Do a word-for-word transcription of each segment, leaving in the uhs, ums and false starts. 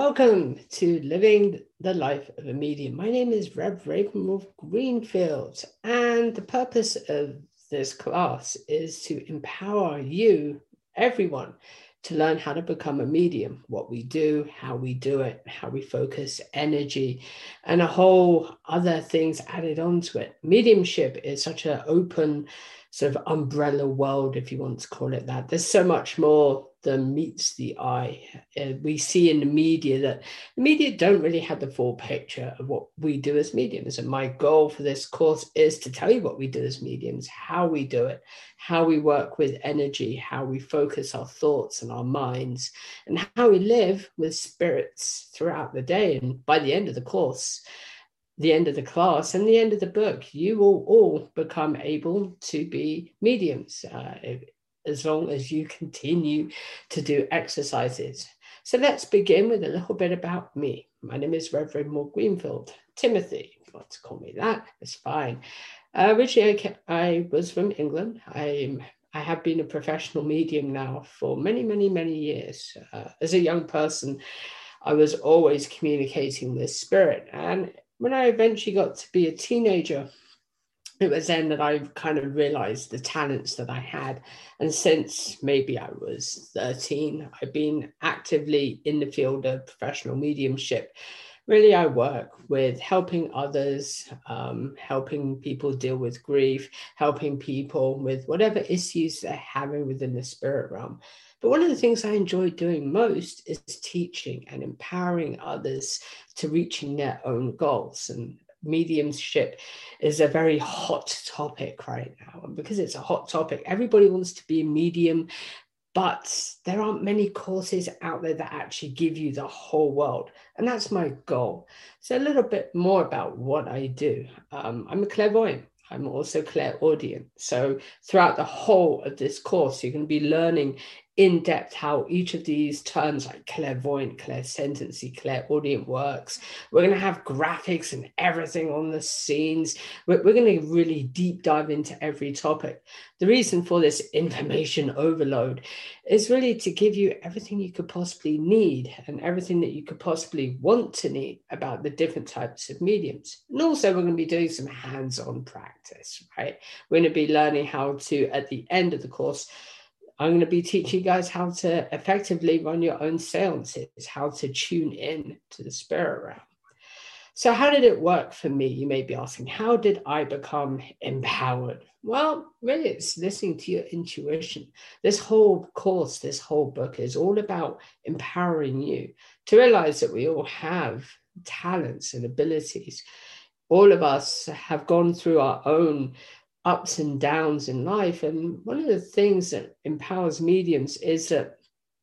Welcome to Living the Life of a Medium. My name is Rev Ravenwolf Greenfield, and the purpose of this class is to empower you, everyone, to learn how to become a medium, what we do, how we do it, how we focus energy, and a whole other things added onto it. Mediumship is such an open sort of umbrella world, if you want to call it that. There's so much more than meets the eye. Uh, we see in the media that the media don't really have the full picture of what we do as mediums. And my goal for this course is to tell you what we do as mediums, how we do it, how we work with energy, how we focus our thoughts and our minds, and how we live with spirits throughout the day. And by the end of the course, the end of the class and the end of the book, you will all become able to be mediums uh, if, as long as you continue to do exercises. So let's begin with a little bit about me. My name is Reverend Moore Greenfield. Timothy, if you want to call me that, it's fine. Uh, originally, I, I was from England. I'm I have been a professional medium now for many, many, many years. Uh, as a young person, I was always communicating with spirit. And when I eventually got to be a teenager, it was then that I kind of realized the talents that I had. And since maybe I was thirteen, I've been actively in the field of professional mediumship. Really, I work with helping others, um, helping people deal with grief, helping people with whatever issues they're having within the spirit realm. But one of the things I enjoy doing most is teaching and empowering others to reaching their own goals. And mediumship is a very hot topic right now. And because it's a hot topic, everybody wants to be a medium, but there aren't many courses out there that actually give you the whole world. And that's my goal. So a little bit more about what I do. Um, I'm a clairvoyant. I'm also clairaudient. So throughout the whole of this course, you're going to be learning in depth how each of these terms like clairvoyant, clairsentiency, clairaudient works. We're going to have graphics and everything on the scenes. We're, we're going to really deep dive into every topic. The reason for this information overload is really to give you everything you could possibly need and everything that you could possibly want to need about the different types of mediums. And also we're going to be doing some hands-on practice, right? We're going to be learning how to, at the end of the course, I'm going to be teaching you guys how to effectively run your own seances, how to tune in to the spirit realm. So how did it work for me? You may be asking, how did I become empowered? Well, really, it's listening to your intuition. This whole course, this whole book is all about empowering you to realize that we all have talents and abilities. All of us have gone through our own ups and downs in life. And one of the things that empowers mediums is that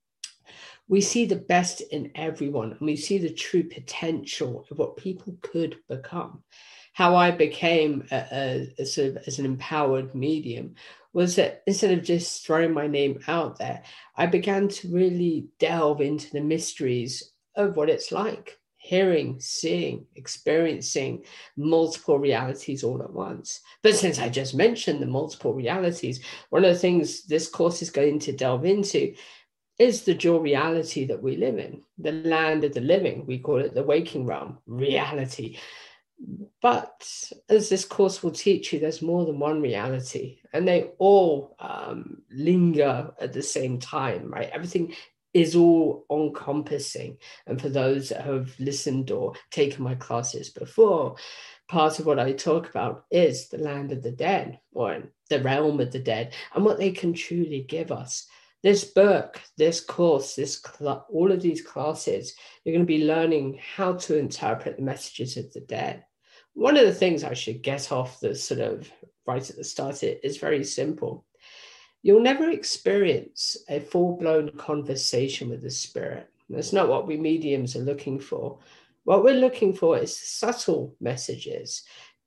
we see the best in everyone and we see the true potential of what people could become. How I became a, a, a sort of as an empowered medium was that instead of just throwing my name out there, I began to really delve into the mysteries of what it's like. Hearing, seeing, experiencing multiple realities all at once. But since I just mentioned the multiple realities, one of the things this course is going to delve into is the dual reality that we live in, the land of the living. We call it the waking realm, reality. But as this course will teach you, there's more than one reality, and they all um, linger at the same time, right? Everything is all encompassing. And for those that have listened or taken my classes before, part of what I talk about is the land of the dead or the realm of the dead and what they can truly give us. This book, this course, this cl- all of these classes, you're going to be learning how to interpret the messages of the dead. One of the things I should get off the sort of right at the start is very simple. You'll never experience a full-blown conversation with the spirit. That's not what we mediums are looking for. What we're looking for is subtle messages,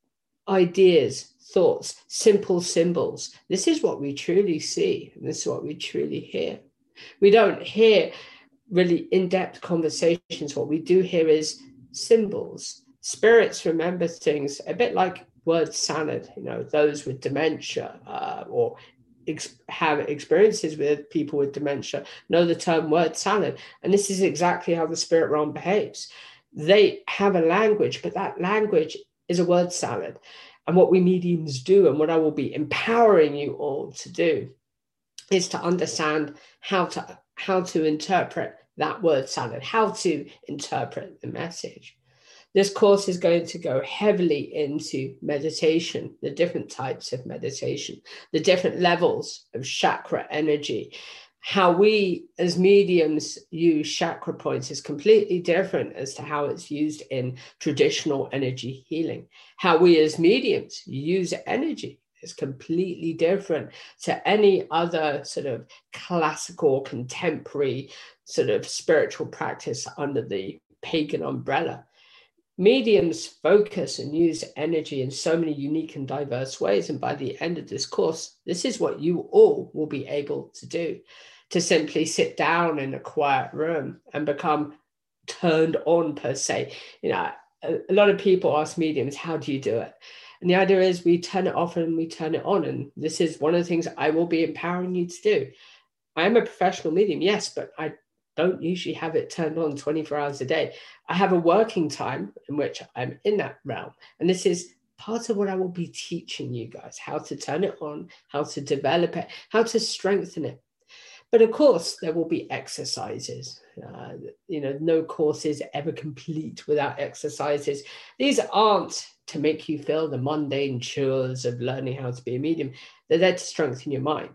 ideas, thoughts, simple symbols. This is what we truly see, and this is what we truly hear. We don't hear really in-depth conversations. What we do hear is symbols. Spirits remember things a bit like word salad, you know, those with dementia uh, or ex- have experiences with people with dementia know the term word salad. And this is exactly how the spirit realm behaves. They have a language, but that language is a word salad. And what we mediums do, and what I will be empowering you all to do, is to understand how to how to interpret that word salad, how to interpret the message. This course is going to go heavily into meditation, the different types of meditation, the different levels of chakra energy. How we as mediums use chakra points is completely different as to how it's used in traditional energy healing. How we as mediums use energy is completely different to any other sort of classical, contemporary sort of spiritual practice under the pagan umbrella. Mediums focus and use energy in so many unique and diverse ways. And by the end of this course, this is what you all will be able to do, to simply sit down in a quiet room and become turned on, per se. You know, a, a lot of people ask mediums, how do you do it? And the idea is we turn it off and we turn it on. And this is one of the things I will be empowering you to do. I am a professional medium, yes, but I don't usually have it turned on twenty-four hours a day. I have a working time in which I'm in that realm. And this is part of what I will be teaching you guys, how to turn it on, how to develop it, how to strengthen it. But of course, there will be exercises. Uh, you know, no course is ever complete without exercises. These aren't to make you feel the mundane chores of learning how to be a medium. They're there to strengthen your mind.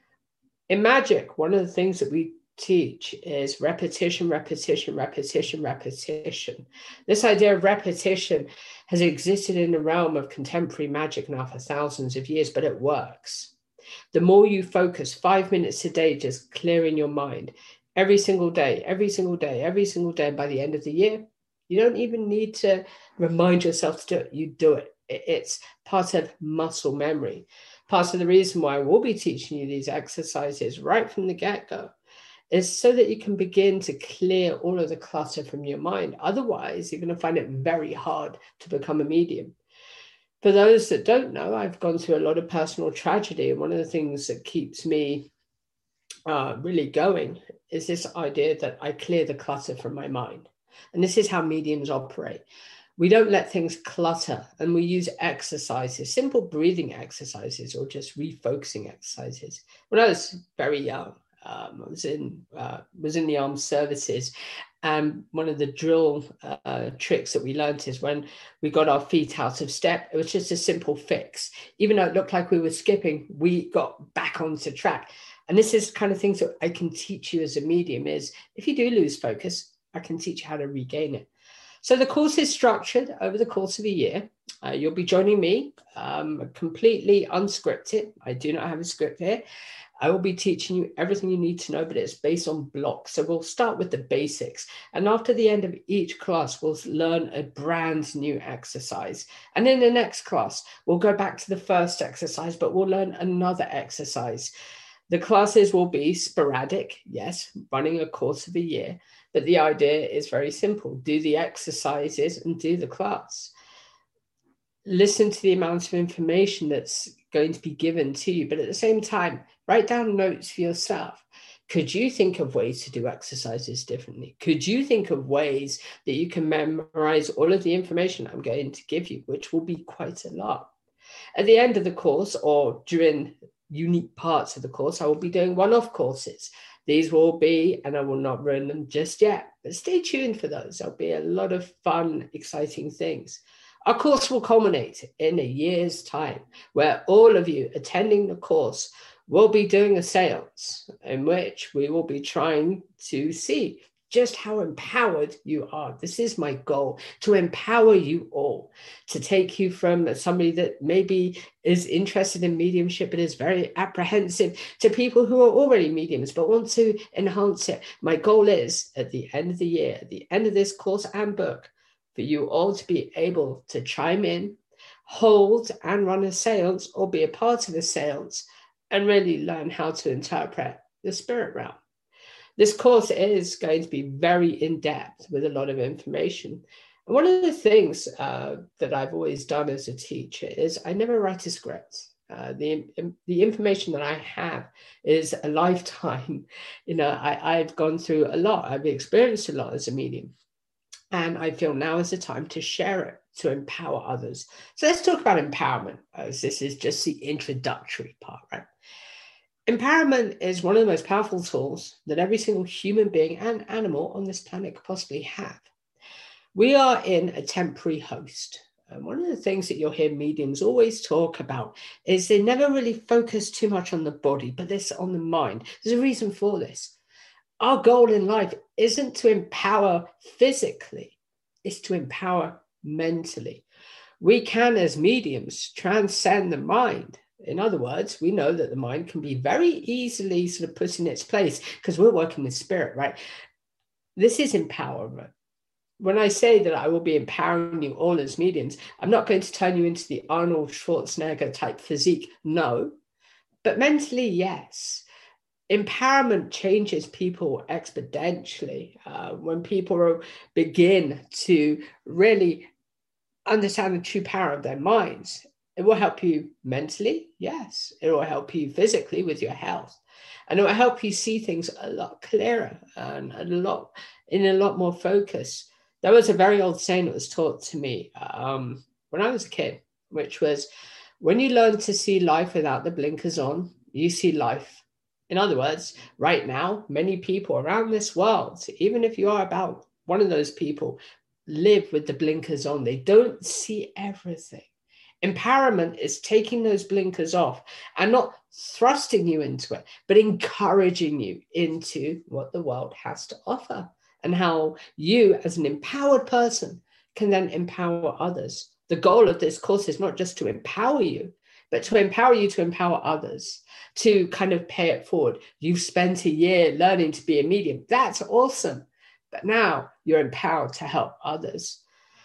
In magic, one of the things that we teach is repetition, repetition, repetition, repetition. This idea of repetition has existed in the realm of contemporary magic now for thousands of years, but it works. The more you focus five minutes a day, just clearing your mind every single day, every single day, every single day, and by the end of the year, you don't even need to remind yourself to do it. You do it. It's part of muscle memory. Part of the reason why I will be teaching you these exercises right from the get-go is so that you can begin to clear all of the clutter from your mind. Otherwise, you're going to find it very hard to become a medium. For those that don't know, I've gone through a lot of personal tragedy. And one of the things that keeps me uh, really going is this idea that I clear the clutter from my mind. And this is how mediums operate. We don't let things clutter, and we use exercises, simple breathing exercises, or just refocusing exercises. When I was very young, um, I was in uh, was in the armed services, and one of the drill uh, tricks that we learned is when we got our feet out of step, it was just a simple fix. Even though it looked like we were skipping, we got back onto track. And this is kind of things that I can teach you as a medium is if you do lose focus, I can teach you how to regain it. So the course is structured over the course of a year. Uh, you'll be joining me um, completely unscripted. I do not have a script here. I will be teaching you everything you need to know, but it's based on blocks. So we'll start with the basics. And after the end of each class, we'll learn a brand new exercise. And in the next class, we'll go back to the first exercise, but we'll learn another exercise. The classes will be sporadic, yes, running a course of a year. But the idea is very simple. Do the exercises and do the class. Listen to the amount of information that's going to be given to you. But at the same time, write down notes for yourself. Could you think of ways to do exercises differently? Could you think of ways that you can memorize all of the information I'm going to give you, which will be quite a lot? At the end of the course, or during unique parts of the course, I will be doing one-off courses. These will be, and I will not ruin them just yet, but stay tuned for those. There'll be a lot of fun, exciting things. Our course will culminate in a year's time, where all of you attending the course will be doing a seance in which we will be trying to see just how empowered you are. This is my goal, to empower you all, to take you from somebody that maybe is interested in mediumship but is very apprehensive to people who are already mediums but want to enhance it. My goal is at the end of the year, at the end of this course and book, for you all to be able to chime in, hold and run a seance or be a part of a seance and really learn how to interpret the spirit realm. This course is going to be very in-depth with a lot of information. And one of the things uh, that I've always done as a teacher is I never write a script. Uh, the, the information that I have is a lifetime. You know, I, I've gone through a lot. I've experienced a lot as a medium. And I feel now is the time to share it, to empower others. So let's talk about empowerment, as this is just the introductory part, right? Empowerment is one of the most powerful tools that every single human being and animal on this planet could possibly have. We are in a temporary host. And one of the things that you'll hear mediums always talk about is they never really focus too much on the body, but this on the mind. There's a reason for this. Our goal in life isn't to empower physically, it's to empower mentally. We can, as mediums, transcend the mind. In other words, we know that the mind can be very easily sort of put in its place because we're working with spirit, right? This is empowerment. When I say that I will be empowering you all as mediums, I'm not going to turn you into the Arnold Schwarzenegger type physique. No, but mentally, yes. Empowerment changes people exponentially uh, when people begin to really understand the true power of their minds. It will help you mentally, yes. It will help you physically with your health. And it will help you see things a lot clearer and a lot in a lot more focus. There was a very old saying that was taught to me um, when I was a kid, which was, when you learn to see life without the blinkers on, you see life. In other words, right now, many people around this world, even if you are about one of those people, live with the blinkers on. They don't see everything. Empowerment is taking those blinkers off and not thrusting you into it, but encouraging you into what the world has to offer and how you, as an empowered person, can then empower others. The goal of this course is not just to empower you, but to empower you to empower others, to kind of pay it forward. You've spent a year learning to be a medium. That's awesome. But now you're empowered to help others.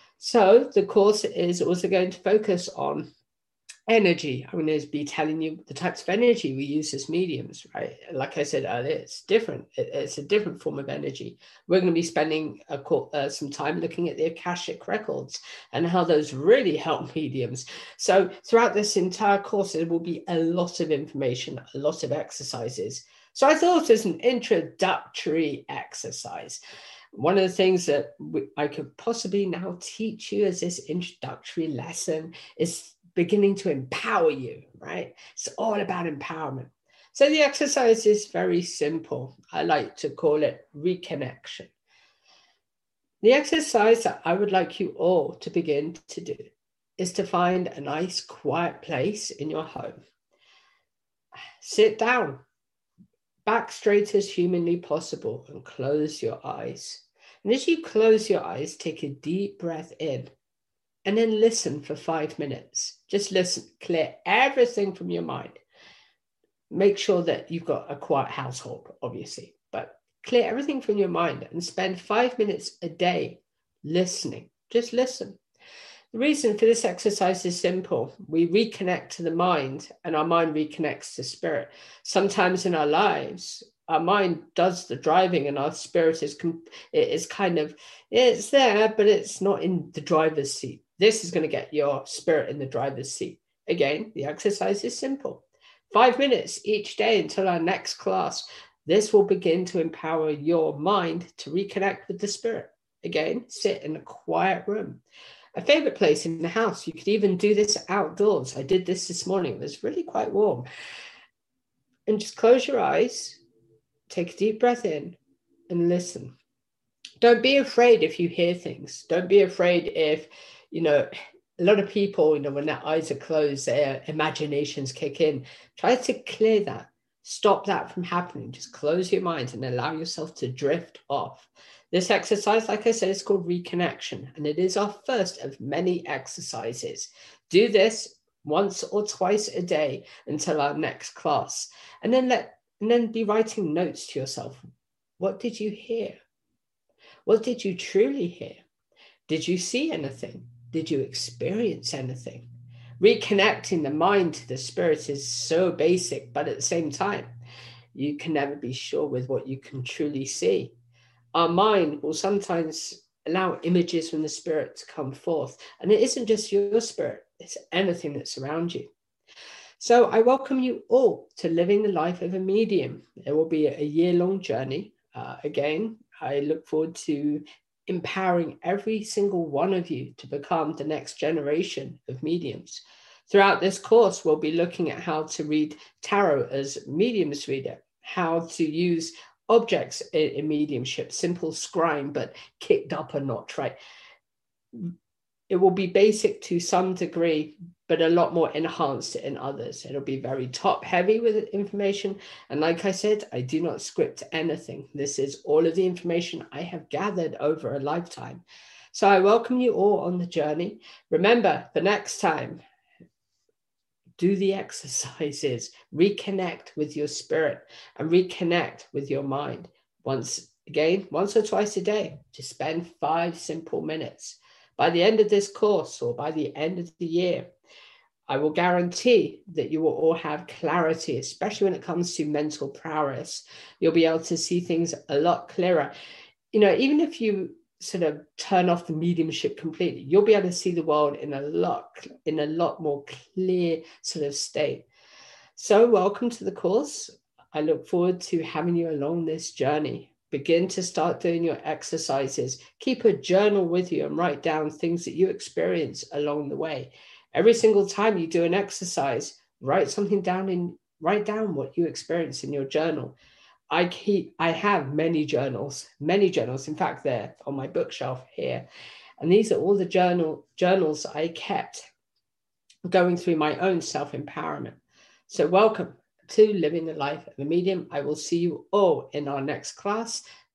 So the course is also going to focus on energy. I'm going to be telling you the types of energy we use as mediums, right? Like I said earlier, it's different. It's a different form of energy. We're going to be spending a, uh, some time looking at the Akashic records and how those really help mediums. So throughout this entire course, there will be a lot of information, a lot of exercises. So I thought as an introductory exercise, one of the things that we, I could possibly now teach you as this introductory lesson is beginning to empower you, right? It's all about empowerment. So the exercise is very simple. I like to call it reconnection. The exercise that I would like you all to begin to do is to find a nice quiet place in your home. Sit down, back straight as humanly possible, and close your eyes. And as you close your eyes, take a deep breath in. And then listen for five minutes. Just listen, clear everything from your mind. Make sure that you've got a quiet household, obviously, but clear everything from your mind and spend five minutes a day listening. Just listen. The reason for this exercise is simple. We reconnect to the mind and our mind reconnects to spirit. Sometimes in our lives, our mind does the driving and our spirit is, is kind of, it's there, but it's not in the driver's seat. This is going to get your spirit in the driver's seat. Again, the exercise is simple. Five minutes each day until our next class. This will begin to empower your mind to reconnect with the spirit. Again, sit in a quiet room. A favorite place in the house. You could even do this outdoors. I did this this morning. It was really quite warm. And just close your eyes, take a deep breath in and listen. Don't be afraid if you hear things. Don't be afraid if, you know, a lot of people, you know, when their eyes are closed, their imaginations kick in. Try to clear that. Stop that from happening. Just close your mind and allow yourself to drift off. This exercise, like I said, is called reconnection, and it is our first of many exercises. Do this once or twice a day until our next class, and then let and then be writing notes to yourself. What did you hear? What did you truly hear? Did you see anything? Did you experience anything? Reconnecting the mind to the spirit is so basic, but at the same time, you can never be sure with what you can truly see. Our mind will sometimes allow images from the spirit to come forth. And it isn't just your spirit, it's anything that's around you. So I welcome you all to Living the Life of a Medium. It will be a year-long journey. Uh, again, I look forward to empowering every single one of you to become the next generation of mediums. Throughout this course, we'll be looking at how to read tarot as mediums reader, how to use objects in, in mediumship, simple scrying, but kicked up a notch, right? It will be basic to some degree, but a lot more enhanced in others. It'll be very top heavy with information. And like I said, I do not script anything. This is all of the information I have gathered over a lifetime. So I welcome you all on the journey. Remember, the next time, do the exercises, reconnect with your spirit and reconnect with your mind. Once again, once or twice a day, to spend five simple minutes. By the end of this course or by the end of the year, I will guarantee that you will all have clarity, especially when it comes to mental prowess. You'll be able to see things a lot clearer. You know, even if you sort of turn off the mediumship completely, you'll be able to see the world in a lot, in a lot more clear sort of state. So welcome to the course. I look forward to having you along this journey. Begin to start doing your exercises. Keep a journal with you and write down things that you experience along the way. Every single time you do an exercise, write something down in, write down what you experience in your journal. I keep, I have many journals, many journals. In fact, they're on my bookshelf here. And these are all the journal journals I kept going through my own self-empowerment. So welcome to Living the Life of a Medium. I will see you all in our next class.